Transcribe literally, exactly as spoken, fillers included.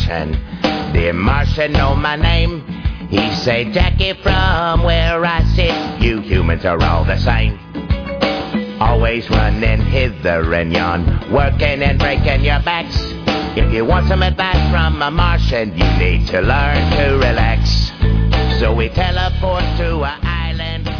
Martian. The Martian know my name. He say, Jackie, from where I sit, you humans are all the same. Always running hither and yon, working and breaking your backs. If you want some advice from a Martian, you need to learn to relax. So we teleport to an island